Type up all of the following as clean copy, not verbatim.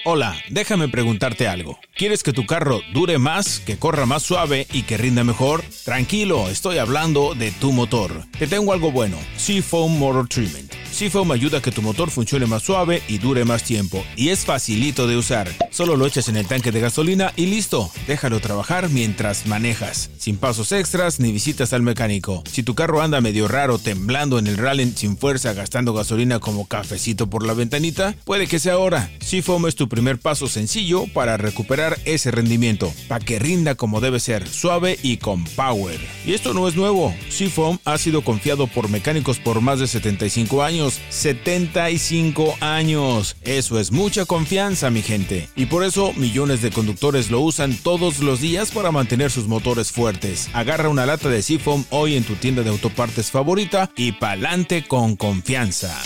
Hola, déjame preguntarte algo. ¿Quieres que tu carro dure más, que corra más suave y que rinda mejor? Tranquilo, estoy hablando de tu motor. Te tengo algo bueno, Seafoam Motor Treatment. Seafoam ayuda a que tu motor funcione más suave y dure más tiempo. Y es facilito de usar. Solo lo echas en el tanque de gasolina y listo. Déjalo trabajar mientras manejas. Sin pasos extras ni visitas al mecánico. Si tu carro anda medio raro, temblando en el rally sin fuerza, gastando gasolina como cafecito por la ventanita, puede que sea ahora. Seafoam es tu primer paso sencillo para recuperar ese rendimiento. Para que rinda como debe ser, suave y con power. Y esto no es nuevo. Seafoam ha sido confiado por mecánicos por más de 75 años. 75 años. Eso es mucha confianza, mi gente. Y por eso millones de conductores lo usan todos los días para mantener sus motores fuertes. Agarra una lata de Seafoam hoy en tu tienda de autopartes favorita y pa'lante con confianza.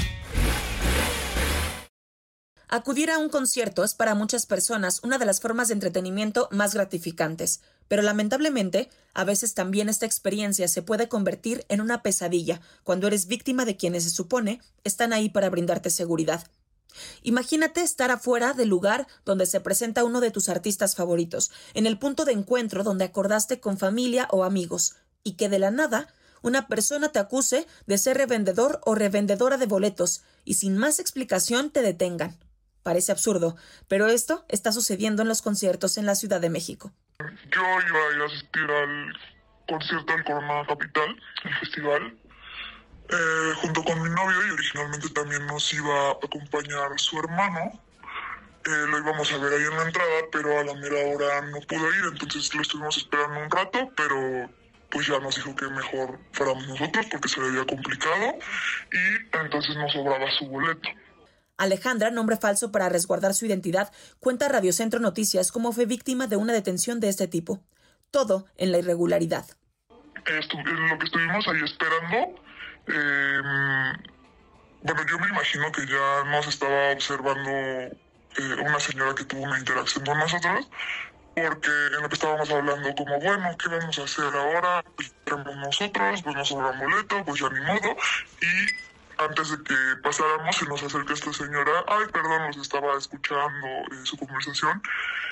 Acudir a un concierto es para muchas personas una de las formas de entretenimiento más gratificantes, pero lamentablemente, a veces también esta experiencia se puede convertir en una pesadilla cuando eres víctima de quienes se supone están ahí para brindarte seguridad. Imagínate estar afuera del lugar donde se presenta uno de tus artistas favoritos, en el punto de encuentro donde acordaste con familia o amigos, y que de la nada una persona te acuse de ser revendedor o revendedora de boletos y sin más explicación te detengan. Parece absurdo, pero esto está sucediendo en los conciertos en la Ciudad de México. Yo iba a ir a asistir al concierto del Corona Capital, el festival, junto con mi novio, y originalmente también nos iba a acompañar su hermano. Lo íbamos a ver ahí en la entrada, pero a la mera hora no pudo ir, entonces lo estuvimos esperando un rato, pero pues ya nos dijo que mejor fuéramos nosotros porque se le había complicado y entonces nos sobraba su boleto. Alejandra, nombre falso para resguardar su identidad, cuenta a Radio Centro Noticias cómo fue víctima de una detención de este tipo. Todo en la irregularidad. En lo que estuvimos ahí esperando, yo me imagino que ya nos estaba observando una señora que tuvo una interacción con nosotros, porque en lo que estábamos hablando como, bueno, ¿qué vamos a hacer ahora? Pues entramos nosotros, pues nos sobra un boleto, pues ya ni modo, y antes de que pasáramos se nos acerca esta señora, nos estaba escuchando su conversación,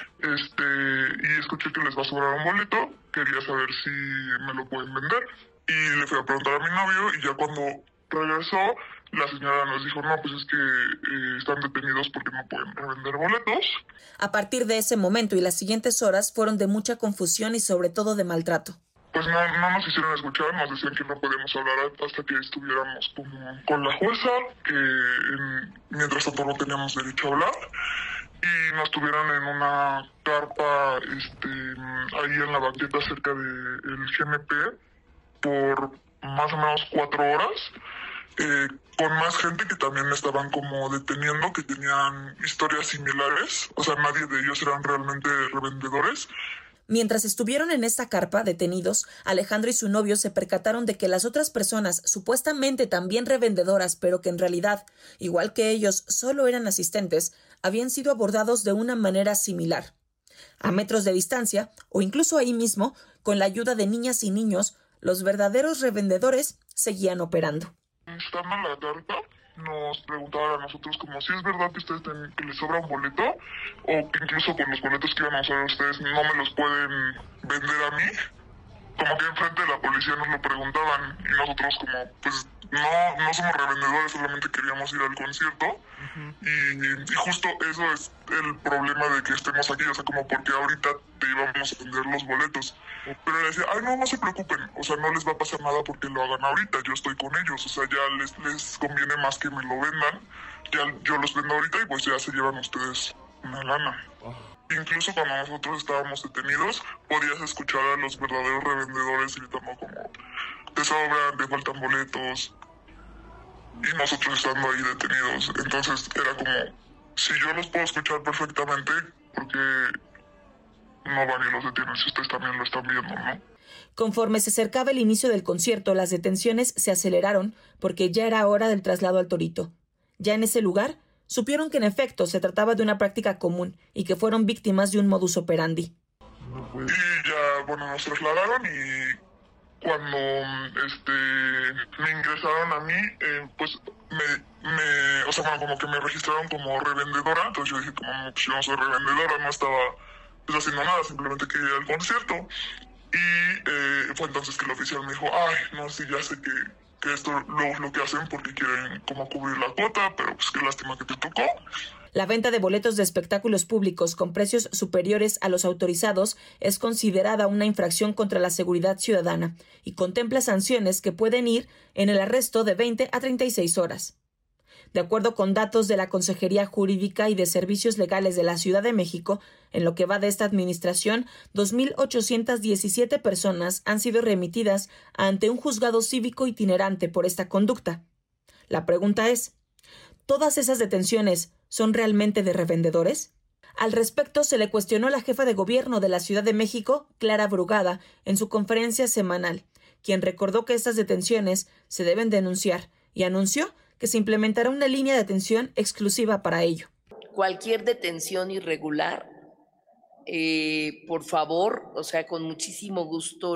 y escuché que les va a sobrar un boleto, quería saber si me lo pueden vender, y le fui a preguntar a mi novio, y ya cuando regresó, la señora nos dijo, no, pues es que están detenidos porque no pueden revender boletos. A partir de ese momento y las siguientes horas fueron de mucha confusión y sobre todo de maltrato. Pues no nos hicieron escuchar, nos decían que no podíamos hablar hasta que estuviéramos con la jueza, que mientras tanto no teníamos derecho a hablar, y nos tuvieron en una carpa ahí en la banqueta cerca del GNP por más o menos 4 horas, con más gente que también estaban como deteniendo, que tenían historias similares, o sea, nadie de ellos eran realmente revendedores. Mientras estuvieron en esta carpa detenidos, Alejandro y su novio se percataron de que las otras personas, supuestamente también revendedoras, pero que en realidad, igual que ellos, solo eran asistentes, habían sido abordados de una manera similar. A metros de distancia, o incluso ahí mismo, con la ayuda de niñas y niños, los verdaderos revendedores seguían operando. Estando en la carpa, nos preguntaban a nosotros como si es verdad que ustedes que les sobra un boleto, o que incluso con los boletos que iban a usar ustedes no me los pueden vender a mí. Como que enfrente de la policía nos lo preguntaban y nosotros como, pues no somos revendedores, solamente queríamos ir al concierto. Y justo eso es el problema de que estemos aquí, o sea, como porque ahorita te íbamos a vender los boletos. Pero le decía, no se preocupen, o sea, no les va a pasar nada porque lo hagan ahorita, yo estoy con ellos, o sea, ya les conviene más que me lo vendan, ya yo los vendo ahorita y pues ya se llevan ustedes una lana. Incluso cuando nosotros estábamos detenidos, podías escuchar a los verdaderos revendedores gritando como, te sobran, te faltan boletos, y nosotros estando ahí detenidos. Entonces era como, si yo los puedo escuchar perfectamente, ¿por qué no van y los detienen si ustedes también lo están viendo, no? Conforme se acercaba el inicio del concierto, las detenciones se aceleraron porque ya era hora del traslado al Torito. Ya en ese lugar, supieron que en efecto se trataba de una práctica común y que fueron víctimas de un modus operandi. Y ya, nos trasladaron y cuando me ingresaron a mí, pues o sea, bueno, como que me registraron como revendedora. Entonces yo dije, como no, pues yo no soy revendedora, no estaba pues haciendo nada, simplemente quería ir al concierto. Y fue entonces que el oficial me dijo, ay, no, sí, ya sé que esto lo que hacen porque quieren como cubrir la cuota, pero pues qué lástima que te tocó. La venta de boletos de espectáculos públicos con precios superiores a los autorizados es considerada una infracción contra la seguridad ciudadana y contempla sanciones que pueden ir en el arresto de 20 a 36 horas. De acuerdo con datos de la Consejería Jurídica y de Servicios Legales de la Ciudad de México, en lo que va de esta administración, 2.817 personas han sido remitidas ante un juzgado cívico itinerante por esta conducta. La pregunta es, ¿todas esas detenciones son realmente de revendedores? Al respecto, se le cuestionó a la jefa de gobierno de la Ciudad de México, Clara Brugada, en su conferencia semanal, quien recordó que estas detenciones se deben denunciar y anunció que se implementará una línea de atención exclusiva para ello. Cualquier detención irregular, por favor, o sea, con muchísimo gusto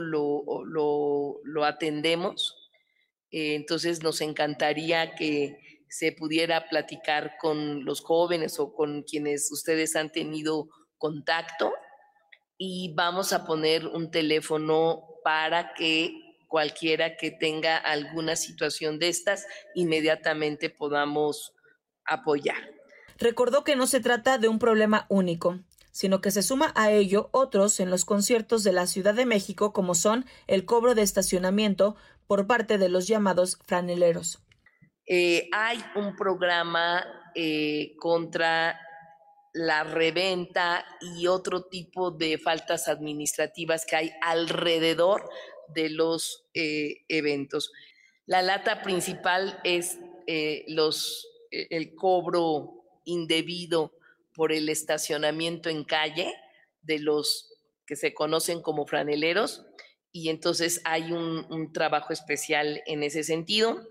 lo atendemos. Entonces nos encantaría que se pudiera platicar con los jóvenes o con quienes ustedes han tenido contacto y vamos a poner un teléfono para que cualquiera que tenga alguna situación de estas, inmediatamente podamos apoyar. Recordó que no se trata de un problema único, sino que se suma a ello otros en los conciertos de la Ciudad de México, como son el cobro de estacionamiento por parte de los llamados franeleros. Hay un programa contra la reventa y otro tipo de faltas administrativas que hay alrededor de los eventos. La lata principal es el cobro indebido por el estacionamiento en calle de los que se conocen como franeleros, y entonces hay un trabajo especial en ese sentido.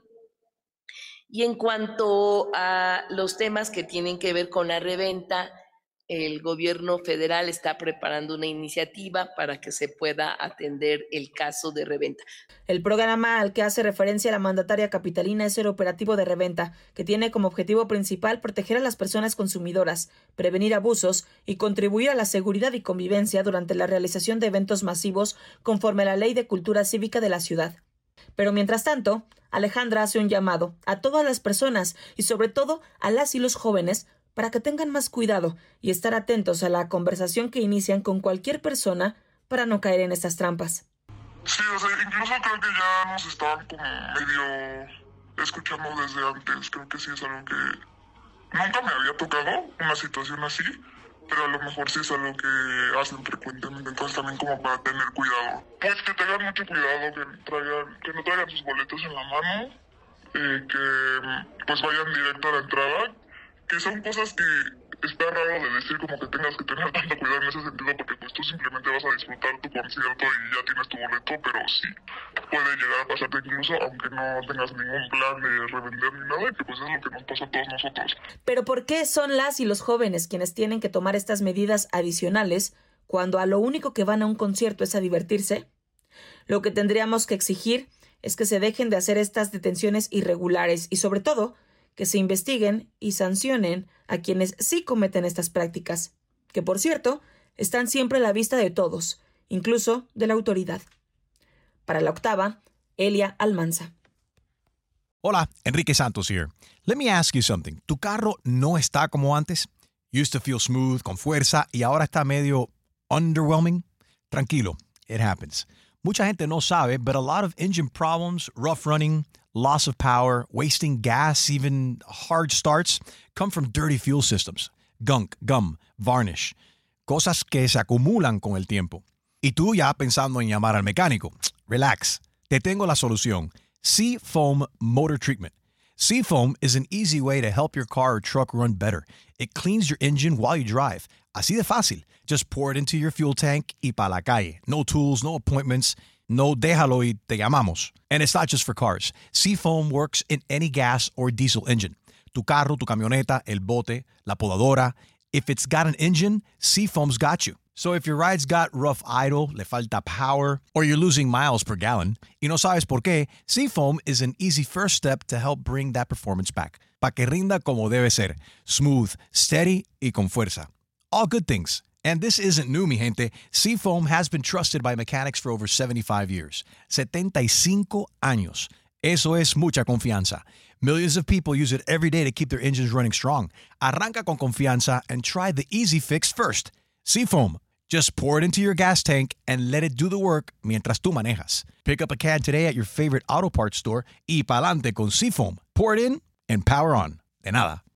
Y en cuanto a los temas que tienen que ver con la reventa, el gobierno federal está preparando una iniciativa para que se pueda atender el caso de reventa. El programa al que hace referencia la mandataria capitalina es el operativo de reventa, que tiene como objetivo principal proteger a las personas consumidoras, prevenir abusos y contribuir a la seguridad y convivencia durante la realización de eventos masivos conforme a la Ley de Cultura Cívica de la ciudad. Pero mientras tanto, Alejandra hace un llamado a todas las personas y sobre todo a las y los jóvenes para que tengan más cuidado y estar atentos a la conversación que inician con cualquier persona para no caer en estas trampas. Sí, o sea, incluso creo que ya nos estaban como medio escuchando desde antes. Creo que sí es algo que nunca me había tocado, una situación así, pero a lo mejor sí es algo que hacen frecuentemente, entonces también como para tener cuidado. Pues que tengan mucho cuidado, que no traigan sus boletos en la mano, que pues vayan directo a la entrada, que son cosas que está raro de decir, como que tengas que tener tanto cuidado en ese sentido, porque pues tú simplemente vas a disfrutar tu concierto y ya tienes tu boleto, pero sí puede llegar a pasarte incluso aunque no tengas ningún plan de revender ni nada, que pues es lo que nos pasa a todos nosotros. Pero ¿por qué son las y los jóvenes quienes tienen que tomar estas medidas adicionales cuando a lo único que van a un concierto es a divertirse? Lo que tendríamos que exigir es que se dejen de hacer estas detenciones irregulares y sobre todo que se investiguen y sancionen a quienes sí cometen estas prácticas, que por cierto, están siempre a la vista de todos, incluso de la autoridad. Para La Octava, Elia Almanza. Hola, Enrique Santos here. Let me ask you something. ¿Tu carro no está como antes? Used to feel smooth, con fuerza, y ahora está medio underwhelming? Tranquilo, it happens. Mucha gente no sabe, but a lot of engine problems, rough running, loss of power, wasting gas, even hard starts, come from dirty fuel systems. Gunk, gum, varnish. Cosas que se acumulan con el tiempo. Y tú ya pensando en llamar al mecánico. Relax. Te tengo la solución. Seafoam Motor Treatment. Seafoam is an easy way to help your car or truck run better. It cleans your engine while you drive. Así de fácil. Just pour it into your fuel tank y pa' la calle. No tools, no appointments. No, déjalo y te llamamos. And it's not just for cars. Seafoam works in any gas or diesel engine. Tu carro, tu camioneta, el bote, la podadora. If it's got an engine, Seafoam's got you. So if your ride's got rough idle, le falta power, or you're losing miles per gallon, y no sabes por qué, Seafoam is an easy first step to help bring that performance back. Pa' que rinda como debe ser. Smooth, steady, y con fuerza. All good things. And this isn't new, mi gente. Seafoam has been trusted by mechanics for over 75 years. 75 años. Eso es mucha confianza. Millions of people use it every day to keep their engines running strong. Arranca con confianza and try the easy fix first. Seafoam. Just pour it into your gas tank and let it do the work mientras tú manejas. Pick up a can today at your favorite auto parts store y pa'lante con Seafoam. Pour it in and power on. De nada.